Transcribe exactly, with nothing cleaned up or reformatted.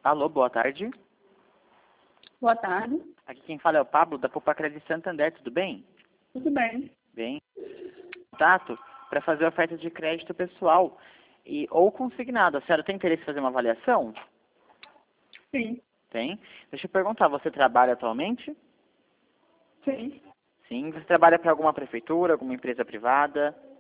Alô, boa tarde. Boa tarde. Aqui quem fala é o Pablo, da Poupa Crédito Santander, tudo bem? Tudo bem? Bem. Contato para fazer oferta de crédito pessoal e, ou consignado. A senhora tem interesse em fazer uma avaliação? Sim. Tem. Deixa eu perguntar, você trabalha atualmente? Sim. Sim. Você trabalha para alguma prefeitura, alguma empresa privada?